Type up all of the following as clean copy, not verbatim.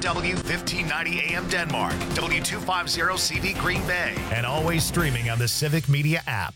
WDW 1590 AM Denmark, W250 CV Green Bay, and always streaming on the Civic Media app.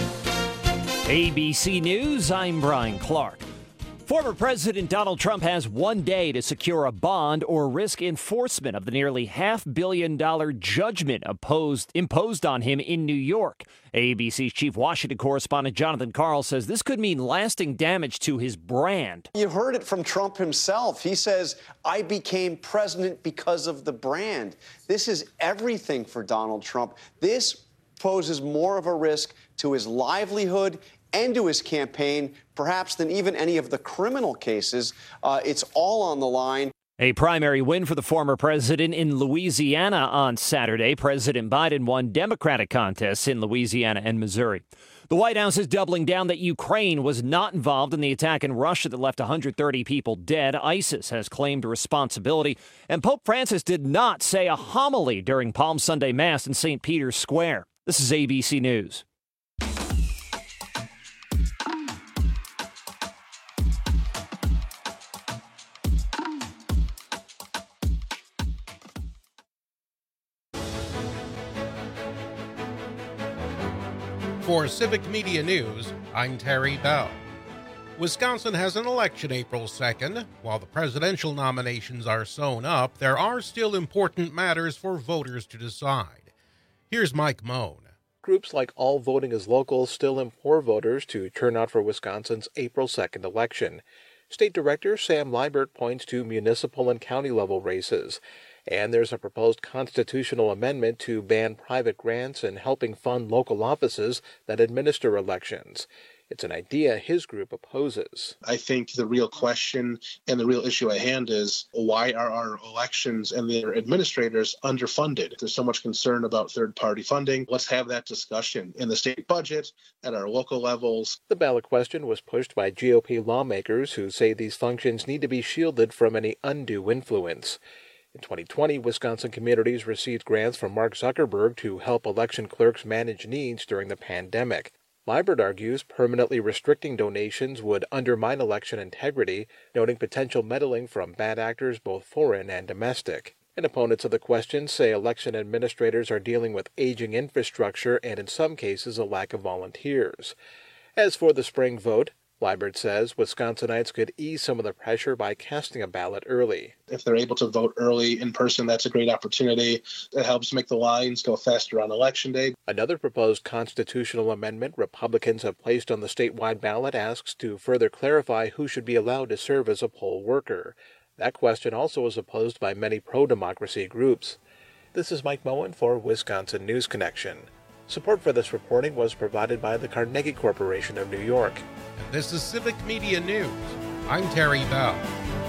ABC News, I'm Brian Clark. Former President Donald Trump has one day to secure a bond or risk enforcement of the nearly $500 million judgment imposed on him in New York. ABC's chief Washington correspondent Jonathan Karl says this could mean lasting damage to his brand. You heard it from Trump himself. He says, I became president because of the brand. This is everything for Donald Trump. This poses more of a risk to his livelihood and to his campaign, perhaps than even any of the criminal cases. It's all on the line. A primary win for the former president in Louisiana on Saturday. President Biden won Democratic contests in Louisiana and Missouri. The White House is doubling down that Ukraine was not involved in the attack in Russia that left 130 people dead. ISIS has claimed responsibility, and Pope Francis did not say a homily during Palm Sunday Mass in St. Peter's Square. This is ABC News. For Civic Media News, I'm Terry Bell. Wisconsin has an election April 2nd. While the presidential nominations are sewn up, there are still important matters for voters to decide. Here's Mike Moan. Groups like All Voting is Local still implore voters to turn out for Wisconsin's April 2nd election. State Director Sam Liebert points to municipal and county-level races. And there's a proposed constitutional amendment to ban private grants and helping fund local offices that administer elections. It's an idea his group opposes. I think the real question and the real issue at hand is, why are our elections and their administrators underfunded? There's so much concern about third-party funding. Let's have that discussion in the state budget, at our local levels. The ballot question was pushed by GOP lawmakers who say these functions need to be shielded from any undue influence. In 2020, Wisconsin communities received grants from Mark Zuckerberg to help election clerks manage needs during the pandemic. Liebert argues permanently restricting donations would undermine election integrity, noting potential meddling from bad actors both foreign and domestic. And opponents of the question say election administrators are dealing with aging infrastructure and in some cases a lack of volunteers. As for the spring vote, Liebert says Wisconsinites could ease some of the pressure by casting a ballot early. If they're able to vote early in person, that's a great opportunity. It helps make the lines go faster on Election Day. Another proposed constitutional amendment Republicans have placed on the statewide ballot asks to further clarify who should be allowed to serve as a poll worker. That question also is opposed by many pro-democracy groups. This is Mike Moen for Wisconsin News Connection. Support for this reporting was provided by the Carnegie Corporation of New York. And this is Civic Media News. I'm Terry Bell.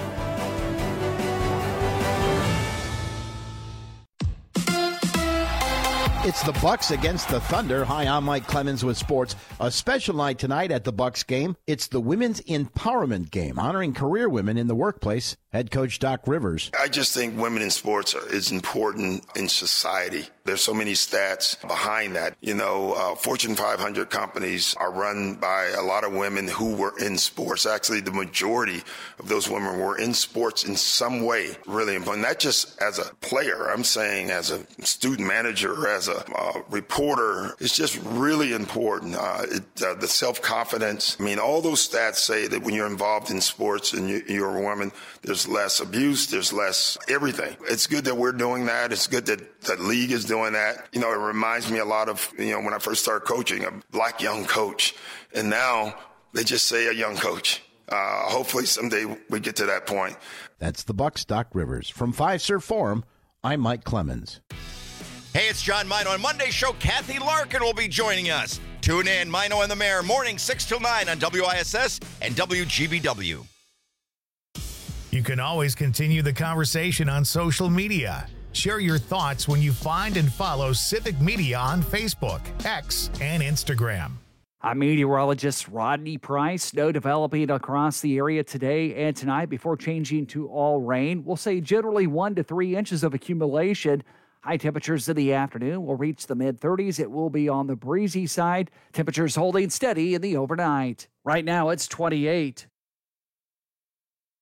It's the Bucks against the Thunder. Hi, I'm Mike Clemens with sports. A special night tonight at the Bucks game. It's the Women's Empowerment Game, honoring career women in the workplace. Head coach Doc Rivers. I just think women in sports is important in society. There's so many stats behind that. Fortune 500 companies are run by a lot of women who were in sports. Actually, the majority of those women were in sports in some way. Really important. Not just as a player. I'm saying as a student manager, as a reporter. It's just really important. The self-confidence. All those stats say that when you're involved in sports and you're a woman, there's less abuse, there's less everything. It's good that we're doing that. It's good that the league is doing that. It reminds me a lot of, when I first started coaching, a black young coach. And now they just say a young coach. Hopefully someday we get to that point. That's the Bucks, Doc Rivers. From Fiserv Forum, I'm Mike Clemens. Hey, it's John Mino. On Monday's show, Kathy Larkin will be joining us. Tune in, Mino and the Mayor, morning 6 till 9 on WISS and WGBW. You can always continue the conversation on social media. Share your thoughts when you find and follow Civic Media on Facebook, X, and Instagram. I'm meteorologist Rodney Price. Snow developing across the area today and tonight before changing to all rain. We'll say generally 1 to 3 inches of accumulation. High temperatures in the afternoon will reach the mid-30s. It will be on the breezy side. Temperatures holding steady in the overnight. Right now, it's 28.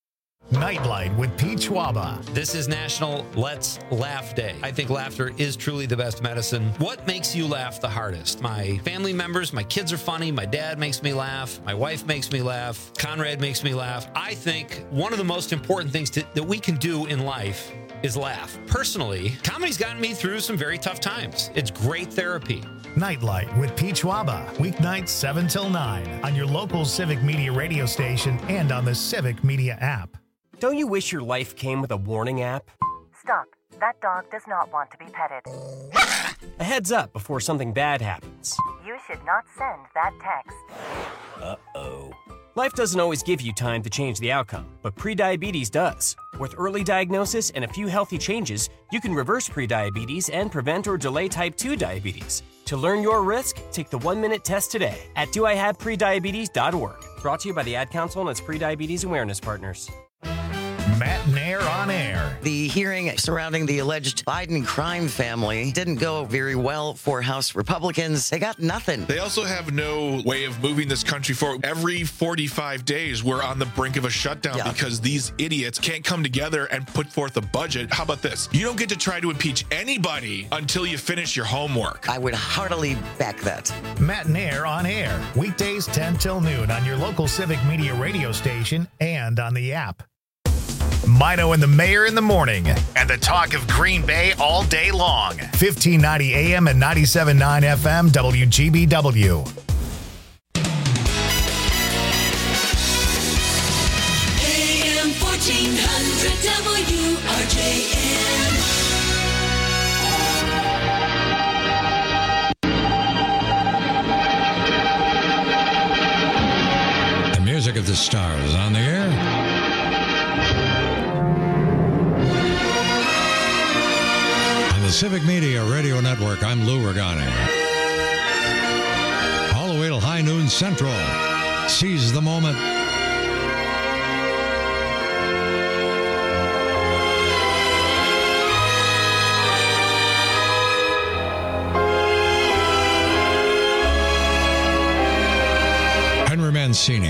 Nightlight with Pete Schwaba. This is National Let's Laugh Day. I think laughter is truly the best medicine. What makes you laugh the hardest? My family members, my kids are funny, my dad makes me laugh, my wife makes me laugh, Conrad makes me laugh. I think one of the most important things that we can do in life is laugh. Personally, comedy's gotten me through some very tough times. It's great therapy. Nightlight with Pete Schwaba. Weeknights 7 till 9 on your local Civic Media radio station and on the Civic Media app. Don't you wish your life came with a warning app? Stop. That dog does not want to be petted. A heads up before something bad happens. You should not send that text. Uh-oh. Life doesn't always give you time to change the outcome, but prediabetes does. With early diagnosis and a few healthy changes, you can reverse prediabetes and prevent or delay type 2 diabetes. To learn your risk, take the 1-minute test today at doihaveprediabetes.org. Brought to you by the Ad Council and its prediabetes awareness partners. Matt Nair on air. The hearing surrounding the alleged Biden crime family didn't go very well for House Republicans. They got nothing. They also have no way of moving this country forward. Every 45 days, we're on the brink of a shutdown because these idiots can't come together and put forth a budget. How about this? You don't get to try to impeach anybody until you finish your homework. I would heartily back that. Matt Nair on air. Weekdays 10 till noon on your local Civic Media radio station and on the app. Mino and the Mayor in the morning, and the talk of Green Bay all day long. 1590 AM and 97.9 FM WGBW. AM 1400 WRJN. The music of the stars on the air. The Civic Media Radio Network, I'm Lou Regani. All the way till high noon central. Seize the moment. Henry Mancini.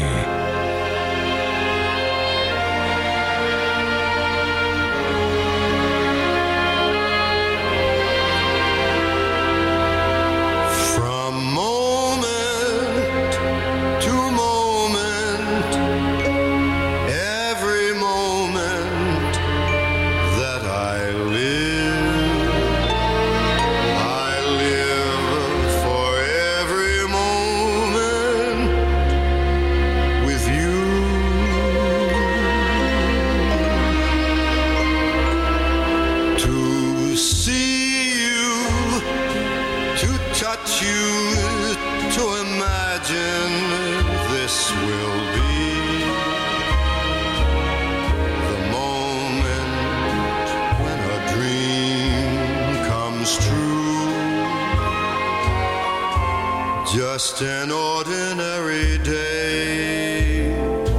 Just an ordinary day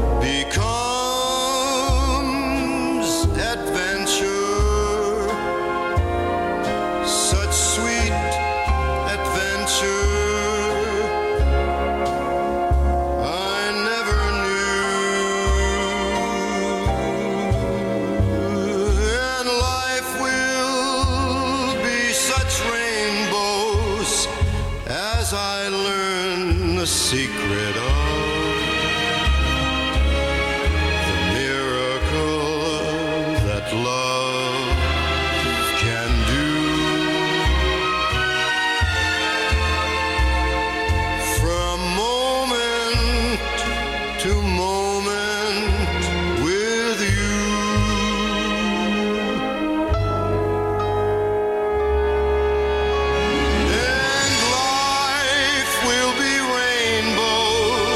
becomes adventure, such sweet adventure I never knew, and life will be such rainbows as I learn the secret of the miracle that love can do. From moment to moment with you. And life will be rainbows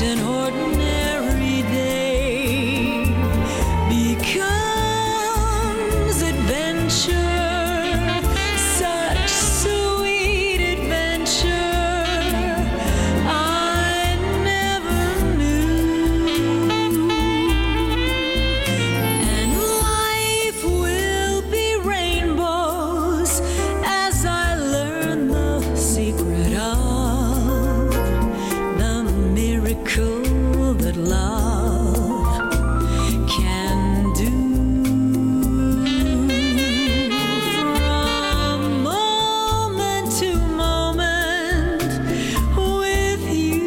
just an ordinary day becomes adventure, such sweet adventure I never knew. And life will be rainbows as I learn the secret of the miracle that love can do. From moment to moment with you.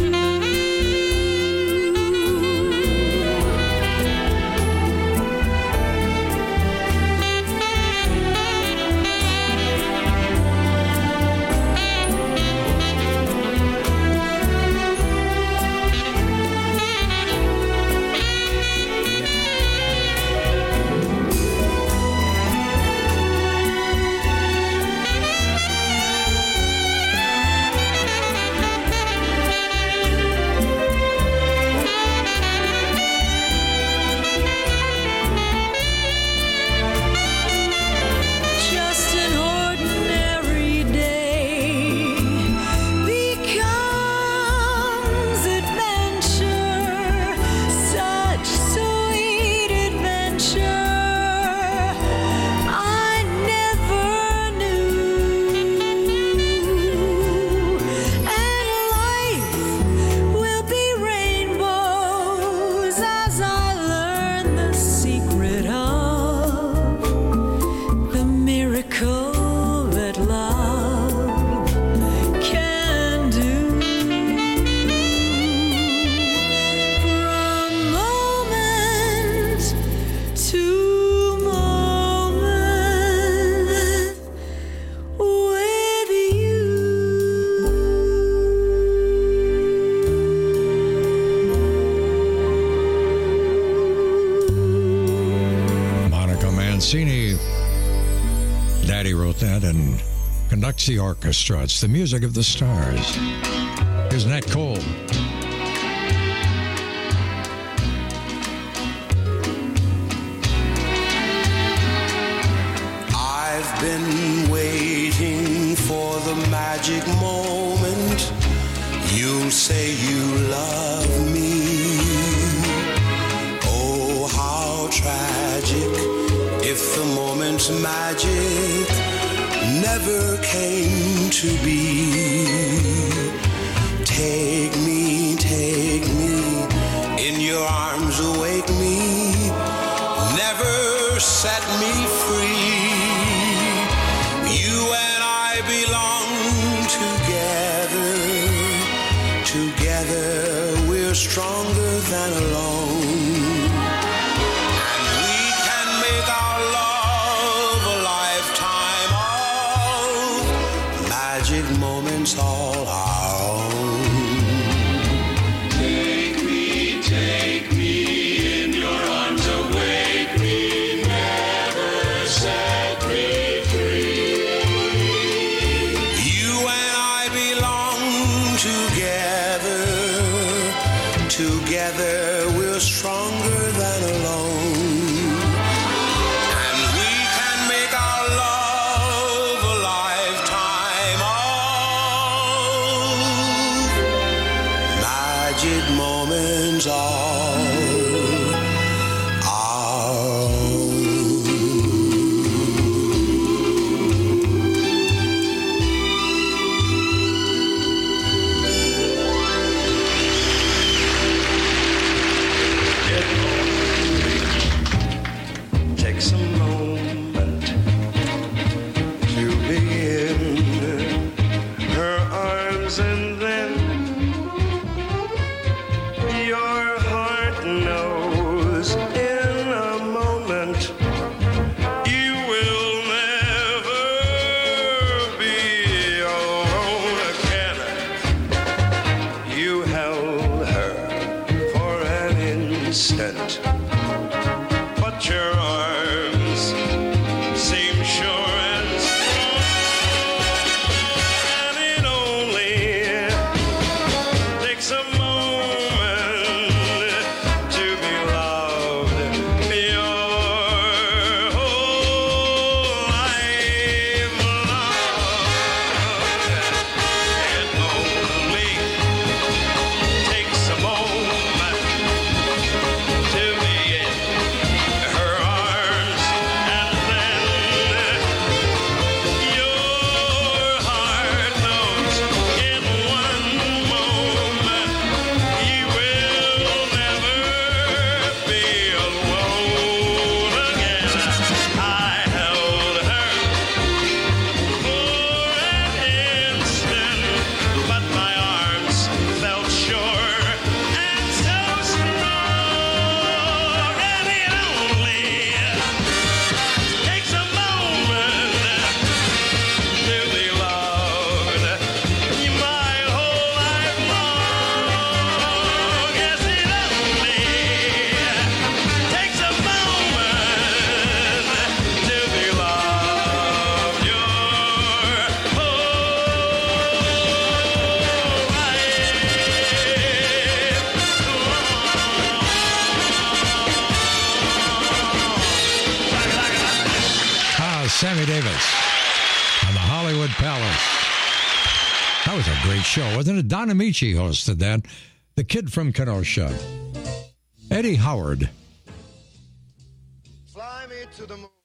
Just an ordinary day becomes adventure, such sweet adventure I never knew. And life will be rainbows as I learn the secret of the miracle that love can do. From moment to moment with you. Monica Mancini. Daddy wrote that and conducts the orchestra. It's the music of the stars. Here's Nat Cole. I've been waiting for the magic moment. You'll say you love me. Oh, how tragic if the moment's magic never came to be. Take me in your arms, awake me, never set me free. You and I belong together. Together we're stronger than alone. And we can make our love a lifetime of magic moments all our own. Take me in your arms, awake me, never set me free. You and I belong together. Together we're stronger than alone. And we can make our love a lifetime of magic moments all our own. Takes a moment to be in her arms, and then your heart knows in a moment you will never be alone again. You held her for an instant, but your arms seem sure and strong, and it only takes a moment Hollywood Palace. That was a great show, wasn't it? Don Amici hosted that. The Kid from Kenosha. Eddie Howard. Fly me to the moon.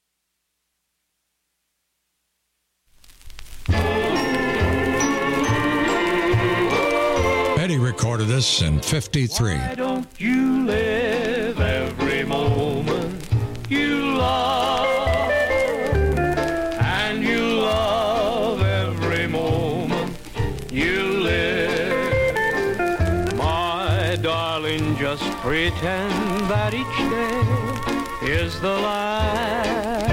Eddie recorded this in 53. Why don't you live every moment you love, and you love every moment you live? My darling, just pretend that each day is the last,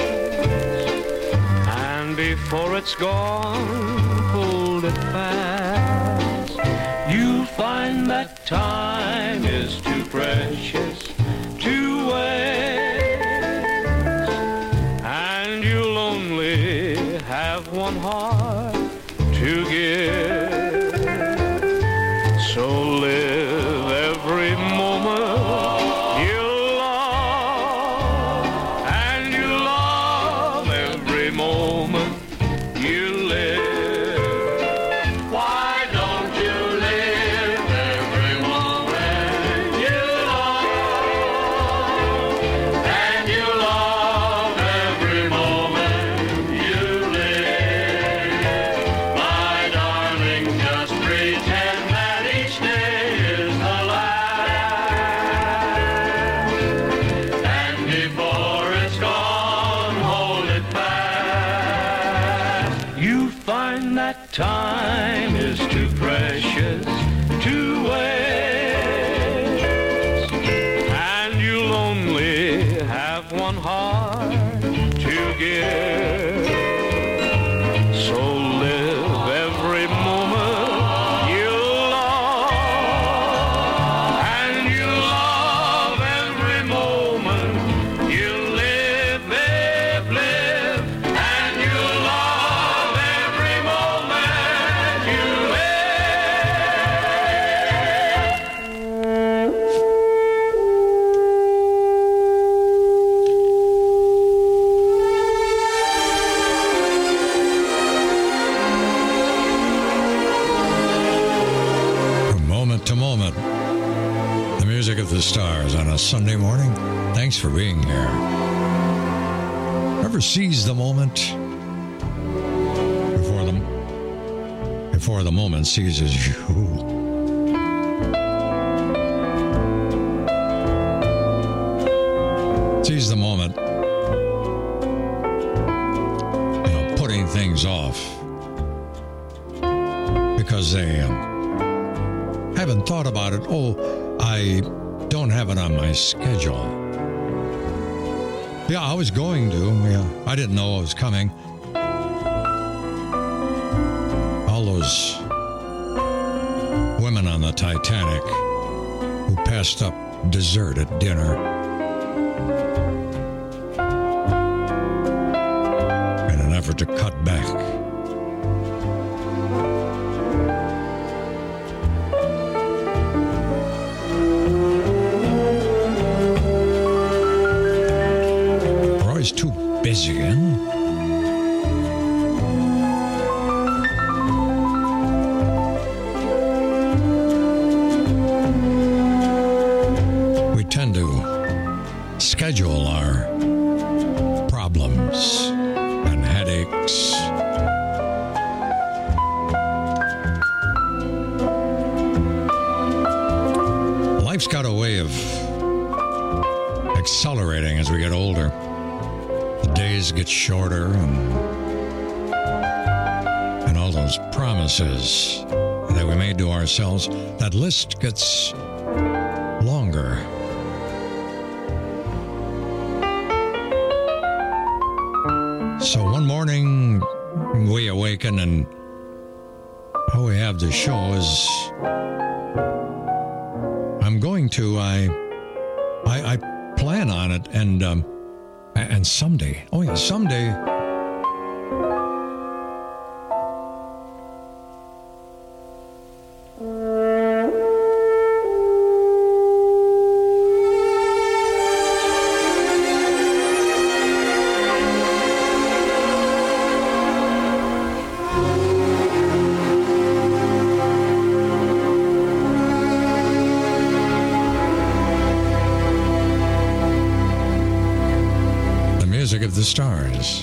and before it's gone, hold it fast. You'll find that time is too precious to waste, and you'll only have one heart to give. So live every moment you love, and you love every moment you live. Why don't you live every moment you love, and you love every moment you live? My darling, just pretend that each day is the last, and before it's gone, hold it fast. You find that time is too precious to waste, and you'll only have one heart to give. So live every moment you love, and you love every moment you live, live, live, and you love every moment you From moment to moment, the music of the stars on a Sunday morning. Thanks for being here. Ever seize the moment before the moment seizes you? Seize the moment, putting things off because they haven't thought about it. Oh, I don't have it on my schedule. Yeah, I was going to. Yeah, I didn't know it was coming. All those women on the Titanic who passed up dessert at dinner in an effort to cut back. Roy's too busy, We tend to schedule our problems and headaches. Life's got a way of accelerating as we get older. The days get shorter and all those promises that we made to ourselves, that list gets longer. So one morning we awaken and all we have to show is I plan on it and someday, someday of the Stars.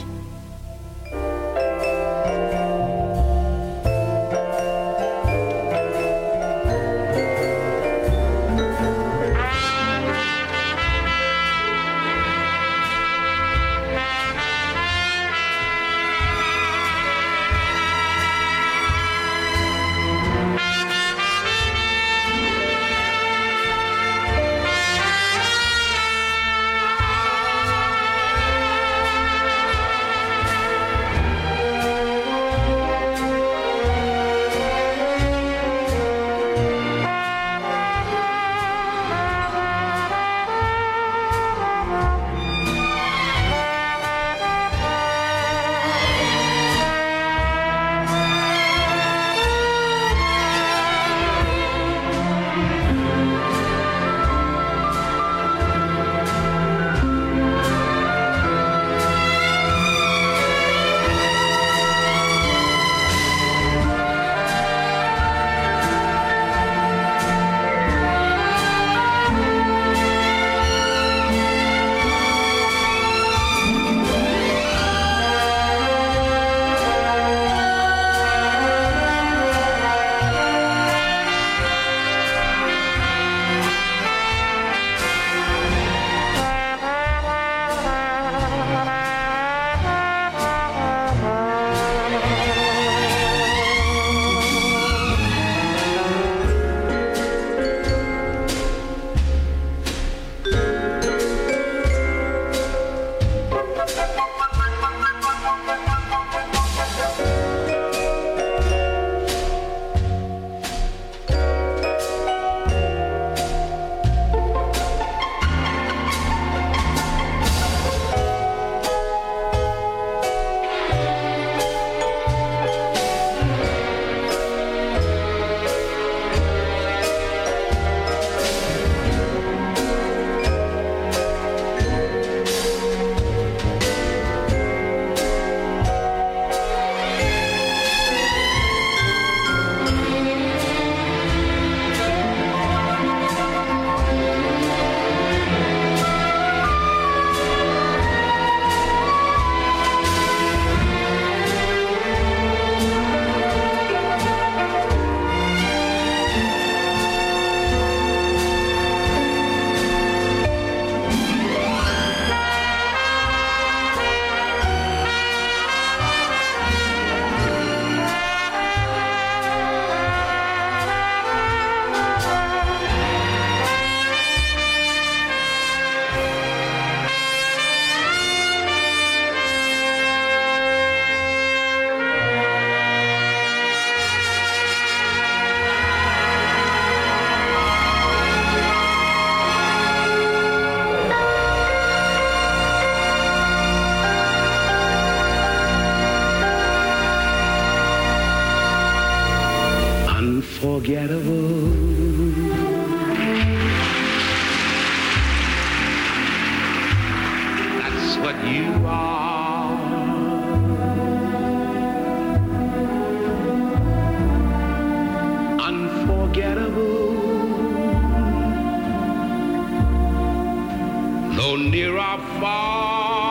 Unforgettable. That's what you are. Unforgettable. Though near or far.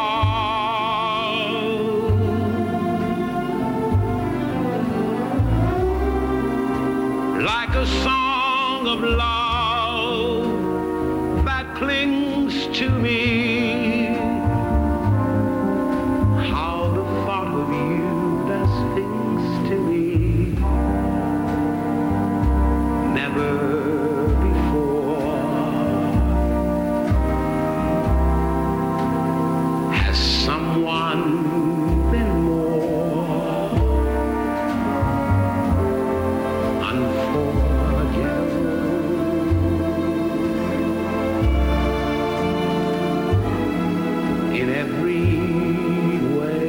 Like a song of love that clings to me. How the thought of you does things to me. Never before has someone been more in every way.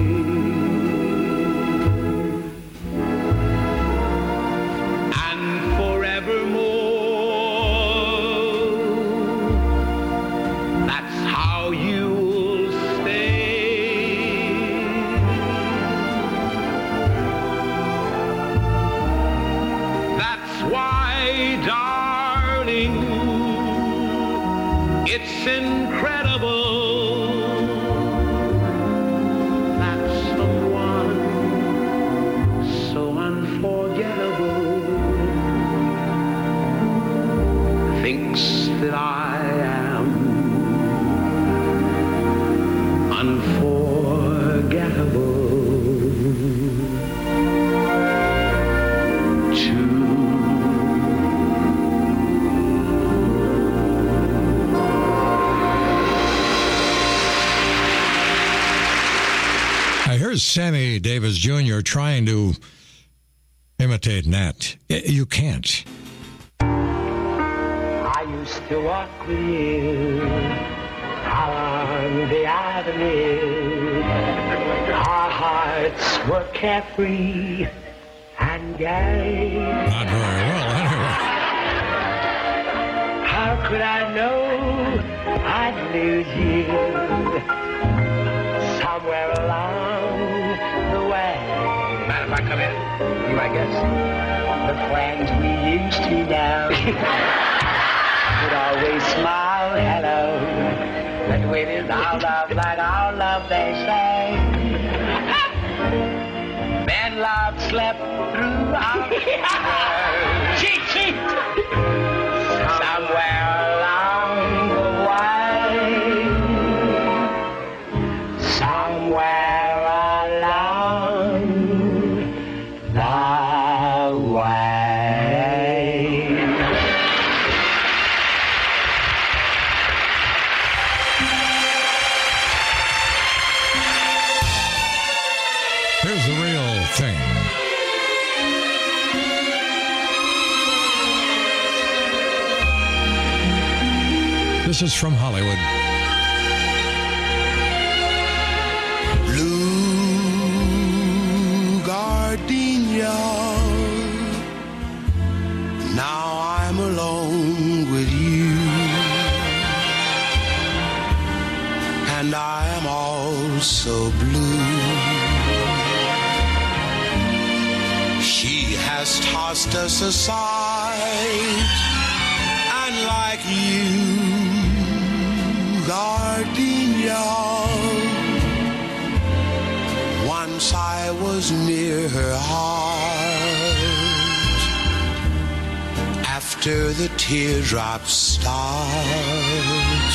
And forevermore, that's how you'll stay. That's why, darling, it's incredible Sammy Davis Jr. trying to imitate Nat. You can't. I used to walk with you along the avenue. Our hearts were carefree and gay. Not very well, anyway. How could I know I'd lose you somewhere along the way? Mind if I come in? You, I guess. The friends we used to know would always smile hello. But with it all love like all love, they say. Men love slept through our cheat, cheat. Somewhere along the way. Somewhere along the way. Here's the real thing. This is from Hollywood. Blue gardenia. Now I'm alone with you, and I am also blue. She has tossed us aside, and like you, gardenia, once I was near her heart. After the teardrops start,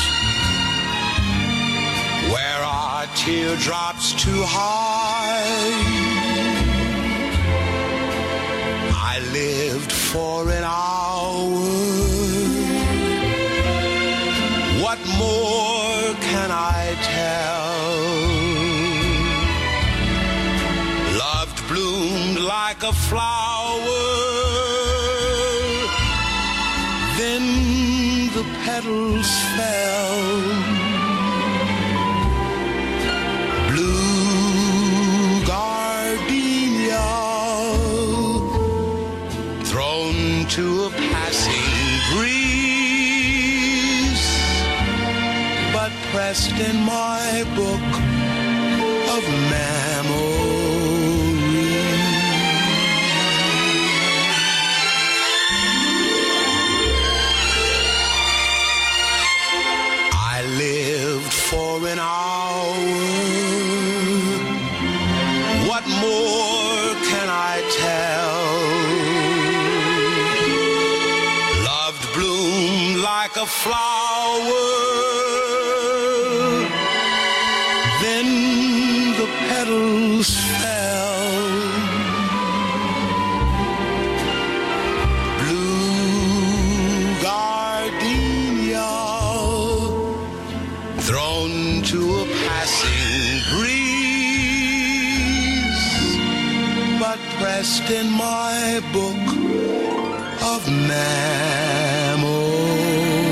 where are teardrops too high? I lived for an hour. What more can I tell? Loved bloomed like a flower, then the petals fell. Blue gardenia, thrown to a passing breeze, but pressed in my book of memories. I lived for an hour. What more can I tell? Loved bloomed like a flower, then the petals fell. Blue gardenia, thrown to a passing breeze, but pressed in my book of memories.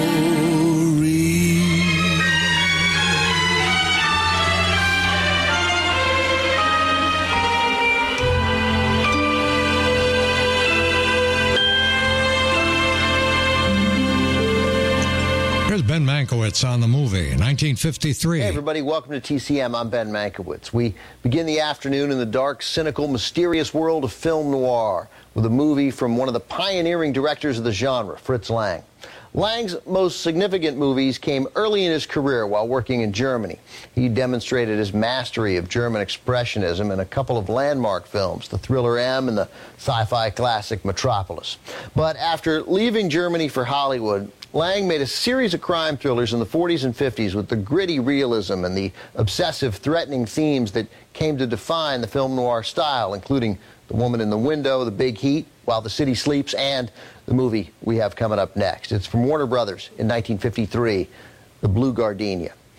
Here's Ben Mankiewicz on the movie, 1953. Hey, everybody. Welcome to TCM. I'm Ben Mankiewicz. We begin the afternoon in the dark, cynical, mysterious world of film noir with a movie from one of the pioneering directors of the genre, Fritz Lang. Lang's most significant movies came early in his career while working in Germany. He demonstrated his mastery of German expressionism in a couple of landmark films, the thriller M and the sci-fi classic Metropolis. But after leaving Germany for Hollywood, Lang made a series of crime thrillers in the 40s and 50s with the gritty realism and the obsessive, threatening themes that came to define the film noir style, including The Woman in the Window, The Big Heat, While the City Sleeps, and the movie we have coming up next. It's from Warner Brothers in 1953, The Blue Gardenia.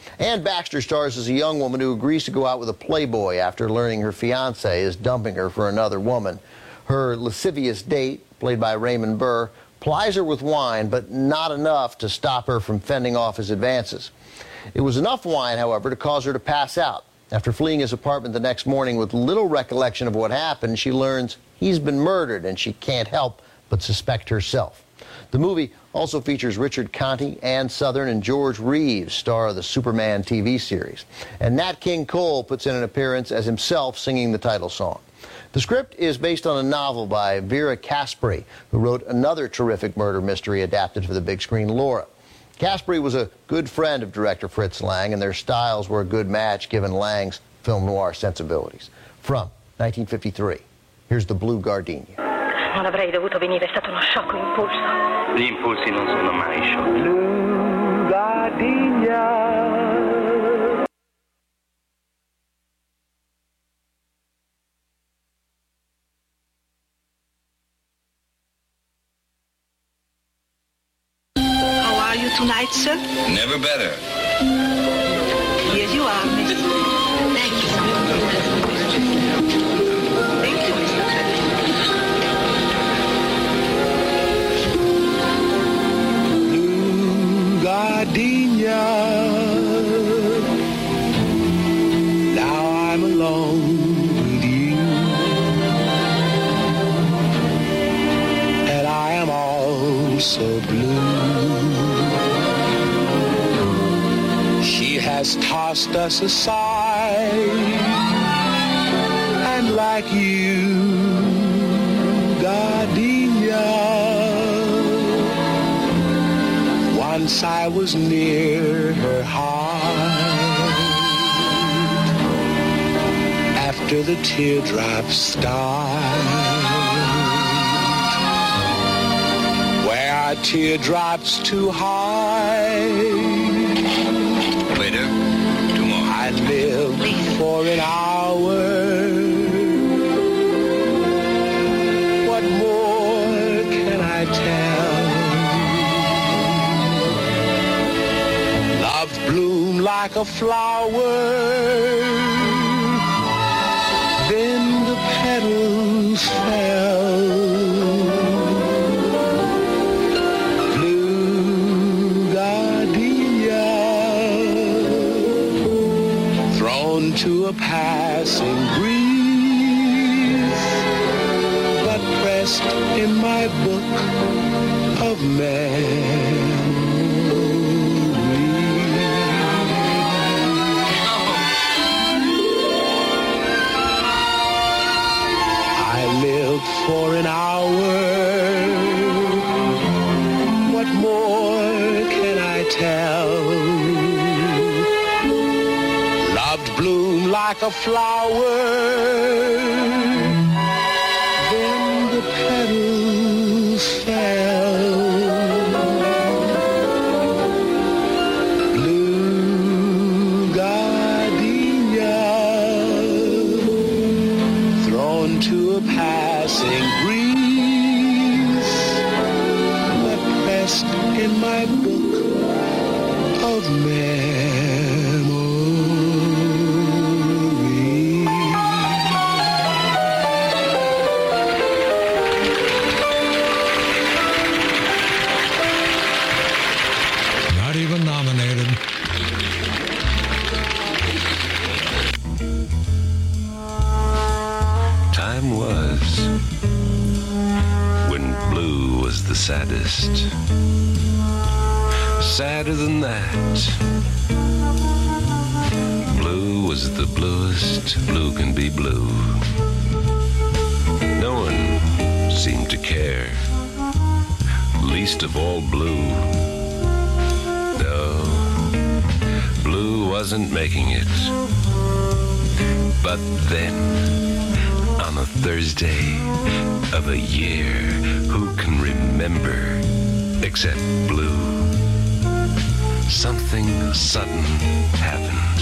Ann Baxter stars as a young woman who agrees to go out with a playboy after learning her fiancé is dumping her for another woman. Her lascivious date, played by Raymond Burr, plies her with wine, but not enough to stop her from fending off his advances. It was enough wine, however, to cause her to pass out. After fleeing his apartment the next morning with little recollection of what happened, she learns he's been murdered, and she can't help but suspect herself. The movie also features Richard Conte, Ann Sothern, and George Reeves, star of the Superman TV series. And Nat King Cole puts in an appearance as himself singing the title song. The script is based on a novel by Vera Caspary, who wrote another terrific murder mystery adapted for the big screen, Laura. Caspary was a good friend of director Fritz Lang, and their styles were a good match given Lang's film noir sensibilities. From 1953, here's The Blue Gardenia. Non avrei dovuto venire, è stato uno sciocco impulso. Gli impulsi non sono mai sciocchi. Blue Gardenia. How are you tonight, sir? Never better. Here you are, Miss. Thank you so much. Thank you, Mr. Blue Gardenia. Now I'm alone with you, and I am all so blue. She has tossed us aside, and like you, Gardenia, once I was near her heart. After the teardrops start, where are teardrops too high? Waiter, 2 more. I live for an hour. What more can I tell? Love bloomed like a flower, then the petals fell. Blue gardenia, thrown to a passing breeze, but pressed in my book of memories. I lived for an hour. What more can I tell? Loved bloom like a flower, then the petals fell. Blue gardenia, thrown to a passing breeze, but pressed in my book of memories. Not even nominated. Time was when blue was the saddest. Sadder than that. Blue was the bluest blue can be blue. No one seemed to care, least of all blue. No, blue wasn't making it. But then, on a Thursday of a year, who can remember except blue? Something sudden happened.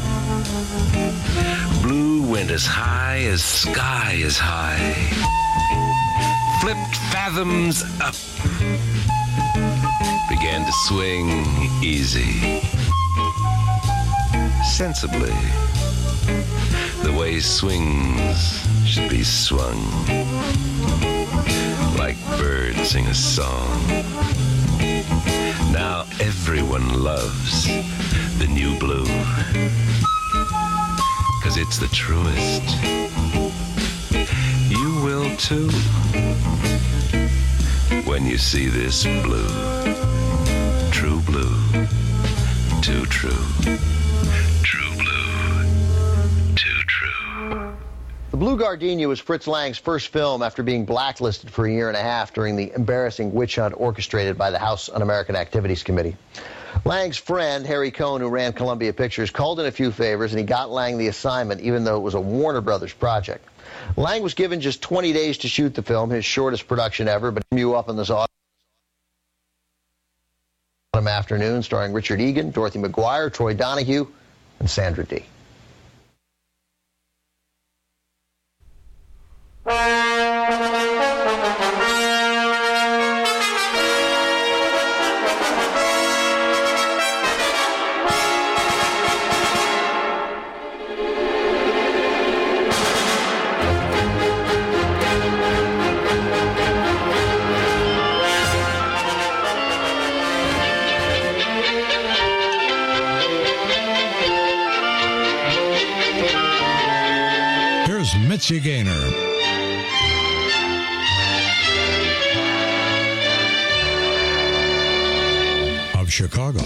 Blue went as high as sky is high, flipped fathoms up, began to swing easy. sensibly. The way swings should be swung. Like birds sing a song. Now everyone loves the new blue. 'Cause it's the truest. You will too. When you see this blue. True blue. Too true. True blue. Too true. The Blue Gardenia was Fritz Lang's first film after being blacklisted for a year and a half during the embarrassing witch hunt orchestrated by the House Un-American Activities Committee. Lang's friend, Harry Cohn, who ran Columbia Pictures, called in a few favors, and he got Lang the assignment, even though it was a Warner Brothers project. Lang was given just 20 days to shoot the film, his shortest production ever, but you up in this autumn afternoon, starring Richard Egan, Dorothy McGuire, Troy Donahue, and Sandra Dee. Mitzi Gaynor. Of Chicago.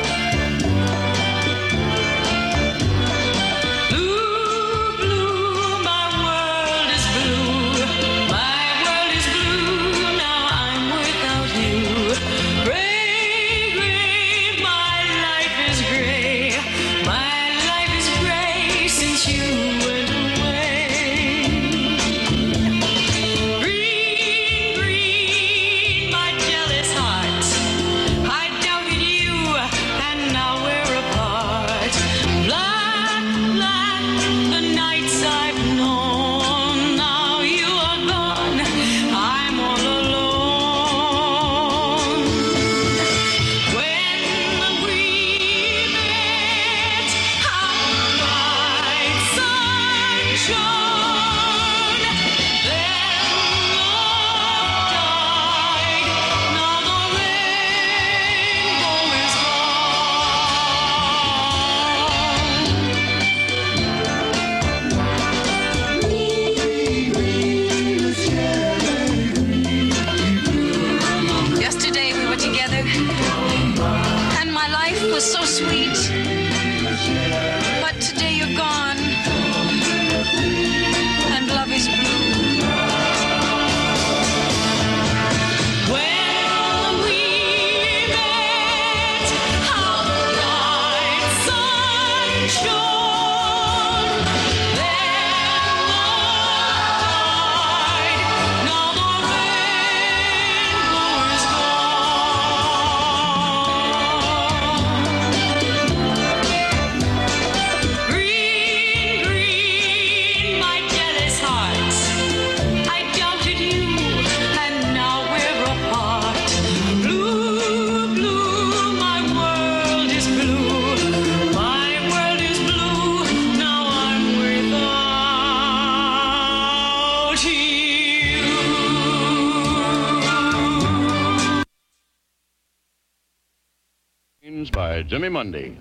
By Jimmy Mundy.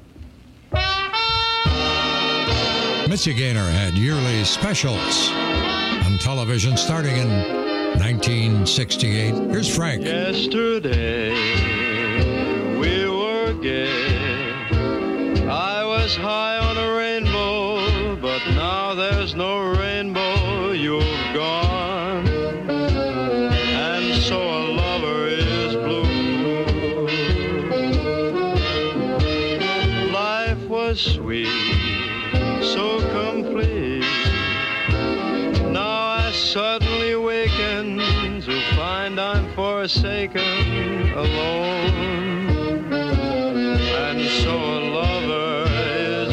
Mitzi Gaynor had yearly specials on television starting in 1968. Here's Frank. Yesterday we were gay. I was high on a rainbow, but now there's no rainbow. You've gone, and so a lover is blue. Sweet, so complete. Now I suddenly waken to find I'm forsaken, alone, and so a lover is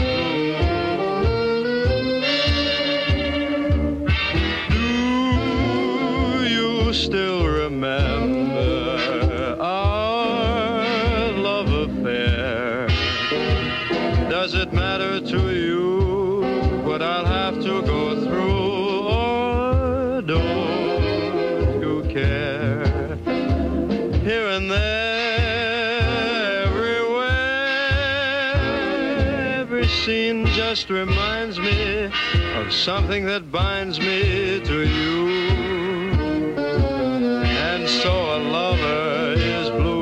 blue. Do you still remember our love affair? Does it matter to scene just reminds me of something that binds me to you. And so a lover is blue.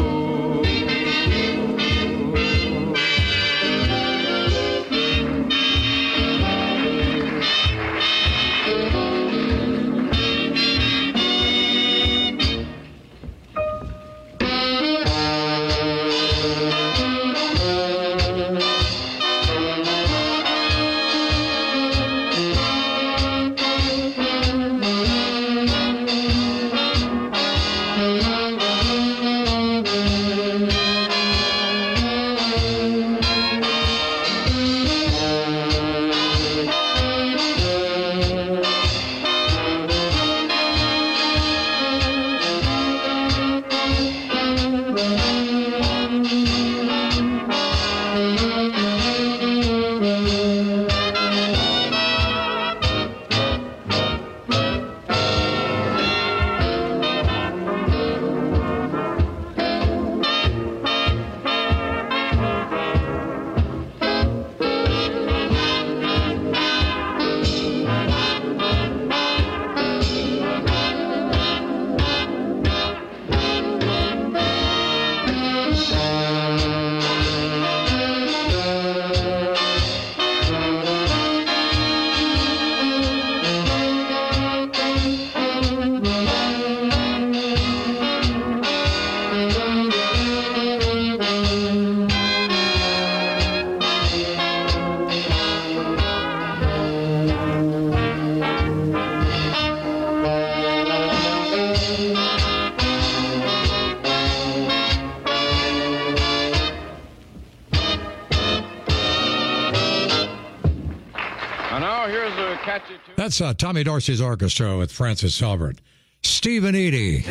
That's Tommy Dorsey's orchestra with Francis Albert. Stephen Eady.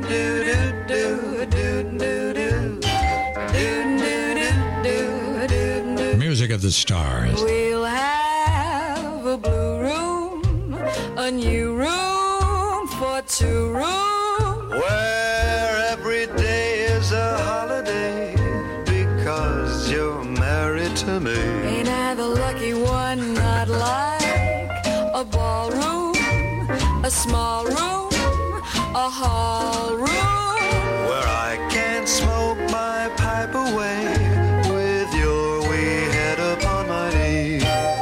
Music of the Stars. We'll have a blue room, a new room for two rooms. Where every day is a holiday because you're married to me. Ain't I the lucky one? Not like a ballroom, a small room, a hall room, where I can smoke my pipe away with your wee head upon my knee.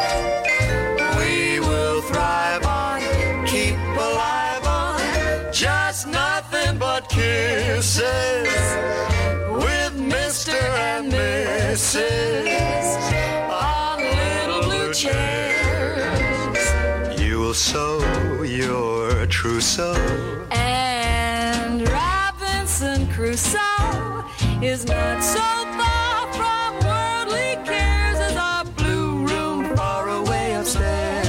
We will thrive on, keep alive on, just nothing but kisses with Mr. and Mrs. on little blue chairs. You'll sow your trousseau, and Robinson Crusoe is not so far from worldly cares as our blue room far away upstairs.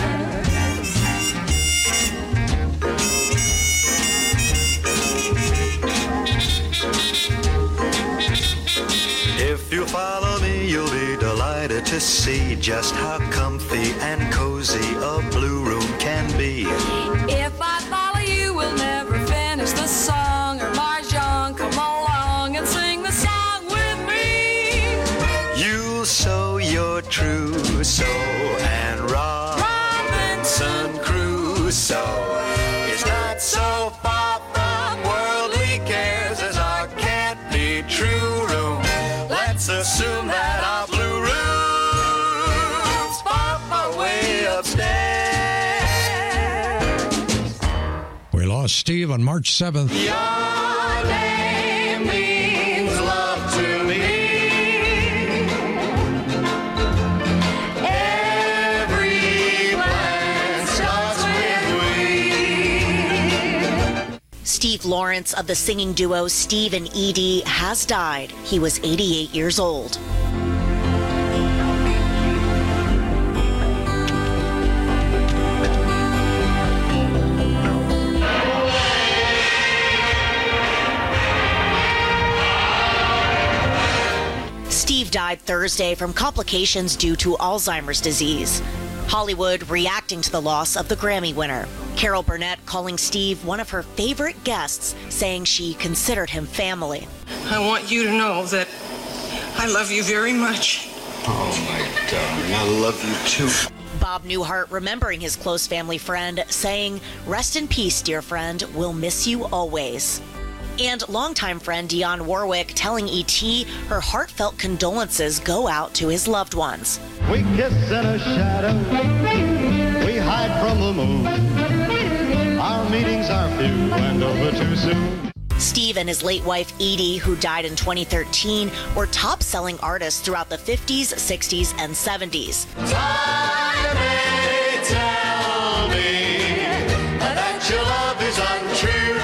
If you follow me, you'll be delighted to see just how comfy and cozy a blue room can be. If I follow you, we'll never finish the song. Or Marjan, come along and sing the song with me. You'll sow your trousseau, and Robinson Crusoe is not so far from worldly cares as our can't be true room. Let's assume that our blue room's far, far way upstairs. We lost Steve on March 7th. Your name means love to me. Every plan starts with we. Steve Lawrence of the singing duo Steve and Edie has died. He was 88 years old. Steve died Thursday from complications due to Alzheimer's disease. Hollywood reacting to the loss of the Grammy winner. Carol Burnett calling Steve one of her favorite guests, saying she considered him family. I want you to know that I love you very much. Oh, my darling. I love you too. Bob Newhart remembering his close family friend, saying, "Rest in peace, dear friend. We'll miss you always." And longtime friend Dionne Warwick telling E.T. her heartfelt condolences go out to his loved ones. We kiss in a shadow, we hide from the moon. Our meetings are few and over too soon. Steve and his late wife Edie, who died in 2013, were top-selling artists throughout the 50s, 60s, and 70s. Time may tell me that your love is untrue.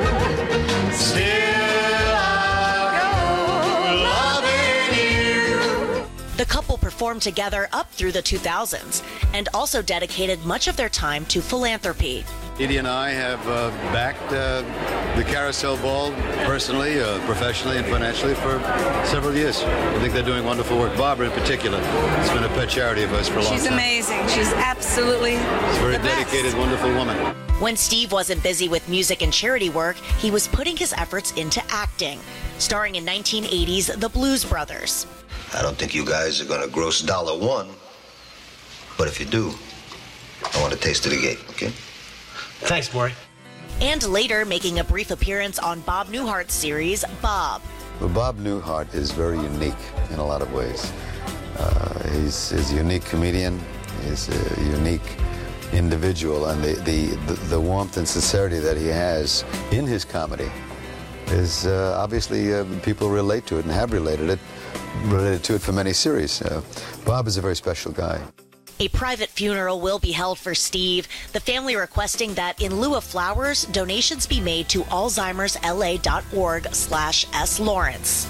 Still I'll go loving you. The couple performed together up through the 2000s and also dedicated much of their time to philanthropy. Edie and I have backed the Carousel Ball personally, professionally, and financially for several years. I think they're doing wonderful work. Barbara in particular. It's been a pet charity of ours for a long time. She's amazing. She's absolutely She's a very dedicated, wonderful woman. When Steve wasn't busy with music and charity work, he was putting his efforts into acting, starring in 1980's The Blues Brothers. I don't think you guys are going to gross $1, but if you do, I want a taste of the cake, okay? Thanks, Maury. And later making a brief appearance on Bob Newhart's series, Bob. Well, Bob Newhart is very unique in a lot of ways. He's a unique comedian. He's a unique individual, and the warmth and sincerity that he has in his comedy is obviously people relate to it and have related to it for many series. Bob is a very special guy. A private funeral will be held for Steve, the family requesting that in lieu of flowers, donations be made to alzheimersla.org/S. Lawrence.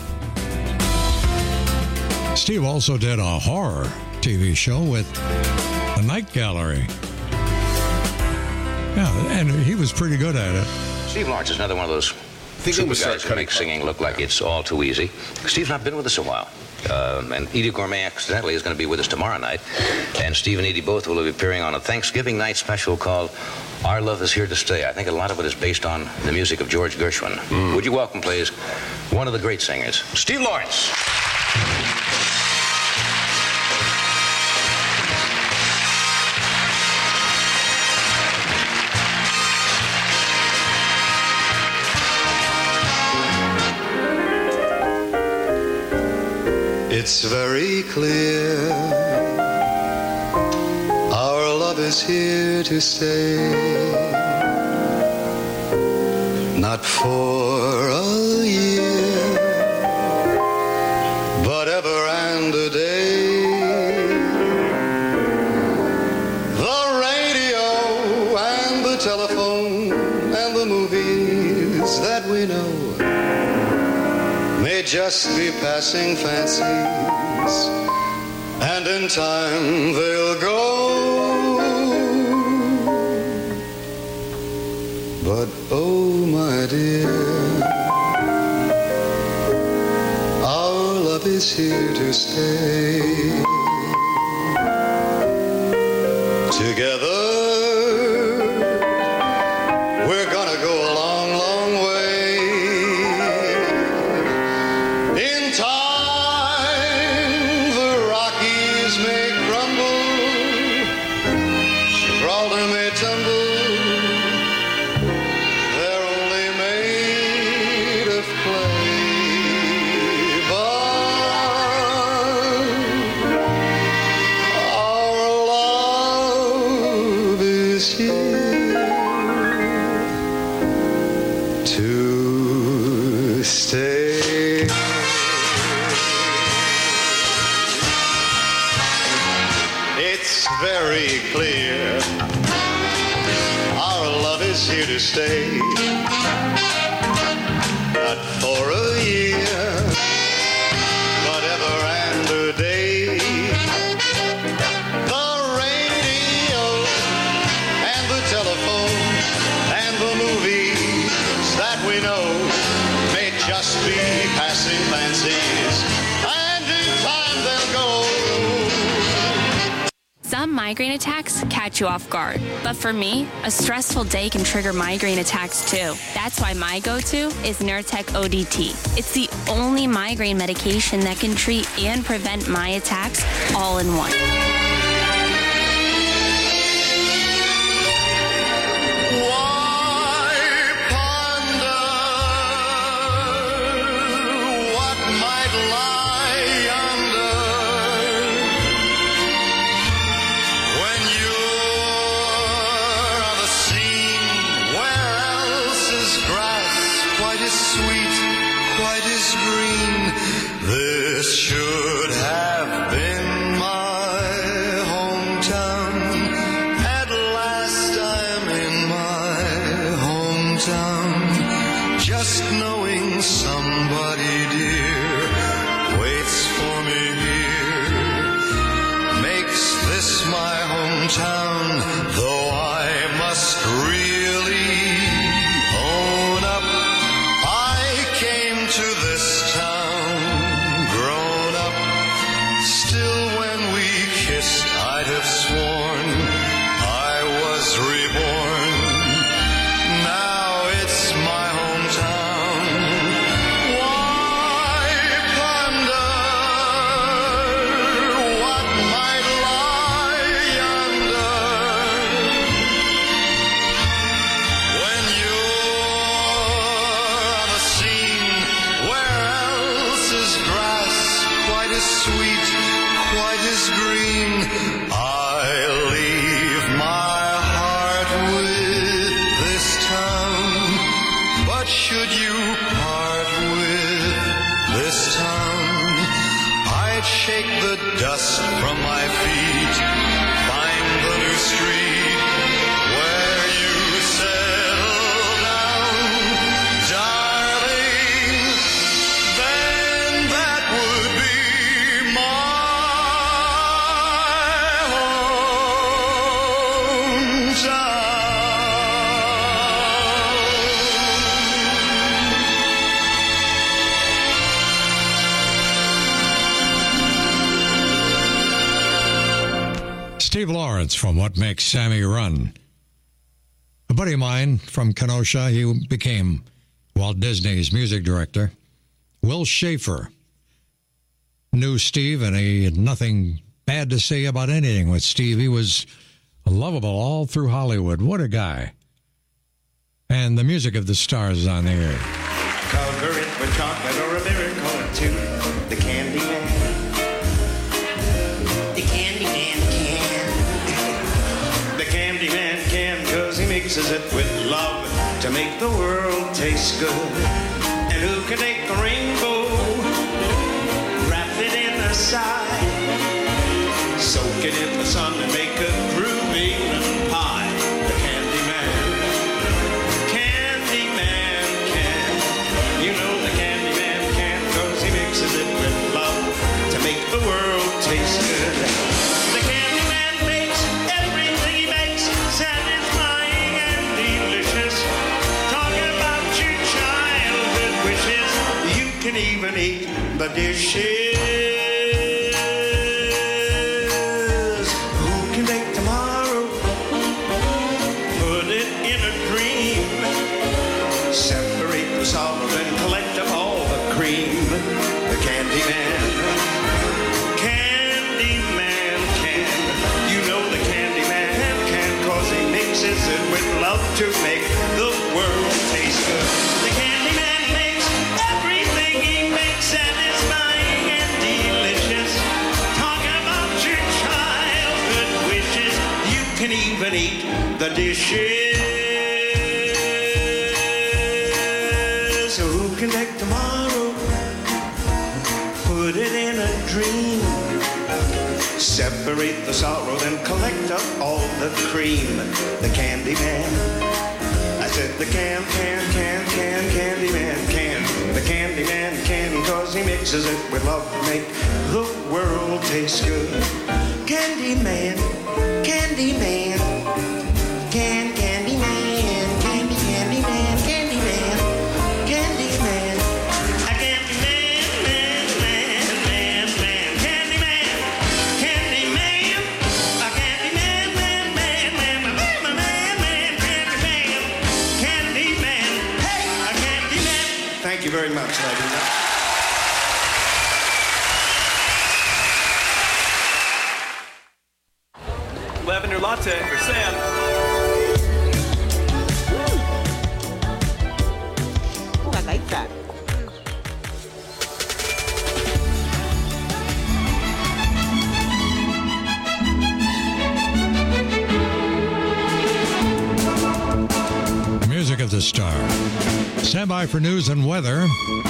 Steve also did a horror TV show with The Night Gallery. Yeah, and he was pretty good at it. Steve Lawrence is another one of those super guys who make singing look like it's all too easy. Steve's not been with us a while. And Edie Gourmet accidentally is going to be with us tomorrow night. And Steve and Edie both will be appearing on a Thanksgiving night special called Our Love Is Here to Stay. I think a lot of it is based on the music of George Gershwin. Would you welcome, please, one of the great singers, Steve Lawrence. It's very clear our love is here to stay. Not for a year, but ever and a day. The radio and the telephone and the movies that we know may just be passing fancies, and in time they'll go. But oh my dear, our love is here to stay. Together we're gonna go a long, long way. In time, the Rockies may crumble, Gibraltar may tumble. They're only made of clay, but our love is here to stay. It's very clear our love is here to stay. Not for a year, but ever and a day. The radio and the telephone and the movies that we know may just be passing fancies, and in time they'll go. Some migraine attacks catch you off guard, but for me, a stressful day can trigger migraine attacks too. That's why my go-to is Nurtec ODT. It's the only migraine medication that can treat and prevent my attacks all in one. This should have been my hometown. At last I'm in my hometown. Just knowing somebody dear waits for me here makes this my hometown. Though I must really own up, I came to this town. I'd have sworn I was reborn. Now it's my hometown. Why ponder what might lie yonder when you're on the scene where else is grass quite as sweet, quite as green. I leave my heart with this town, but should you part with this town, I'd shake the dust from my feet, find the new street where you settle down, darling, then that would be Steve Lawrence from What Makes Sammy Run. A buddy of mine from Kenosha, he became Walt Disney's music director. Will Schaefer knew Steve, and he had nothing bad to say about anything with Steve. He was lovable all through Hollywood. What a guy. And the music of the stars is on the air. Cover it with chocolate or a miracle or two. The Candy Man. The Candy Man can. The Candy Man can, 'cause he mixes it with love to make the world taste good. And who can take a rainbow, wrap it in a sigh, soak it in the sun and make a groovy pie? The Candy Man. Candy Man can. You know the Candy Man can, 'cause he mixes it with love to make the world taste good. The Candy Man makes everything he makes satisfying and delicious. Talking about your childhood wishes, you can even eat the dishes. Who can take tomorrow, put it in a dream, separate the sorrow and collect up all the cream? The Candy Man. Candy Man can. You know the Candy Man can, 'cause he mixes it with love to make the world taste good. The Candy Man makes everything he makes satisfying and delicious. Talking about your childhood wishes, you can even eat the dishes. So who can take tomorrow, put it in a dream, separate the sorrow and collect up all the cream? The Candy Man. I said the Candy Man can. The Candy Man can, 'cause he mixes it with love to make the world taste good. Candy Man, Candy Man, Candy Man, Candy Man, Candy Man, Candy Man, a Candy Man, Candy Man, Candy Man, Candy Man, a Candy lavender latte for Sam. Oh, I like that. Music of the Star. Stand by for news and weather.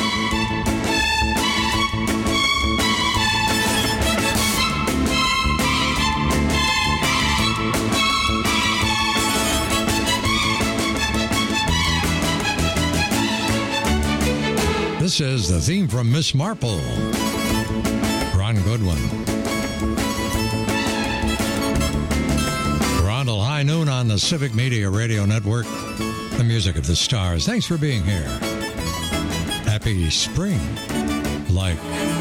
This is the theme from Miss Marple. Ron Goodwin. We're on till high noon on the Civic Media Radio Network. The music of the stars. Thanks for being here. Happy spring. Like.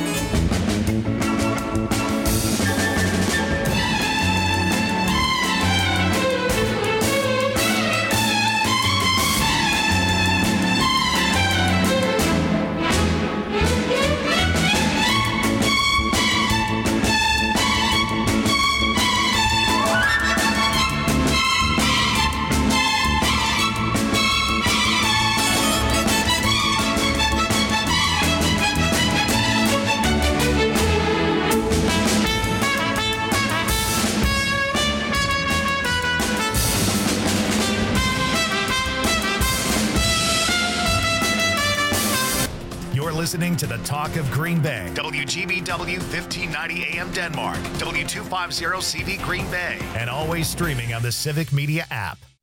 Listening to the Talk of Green Bay, WGBW 1590 AM Denmark, W250 CV Green Bay, and always streaming on the Civic Media app.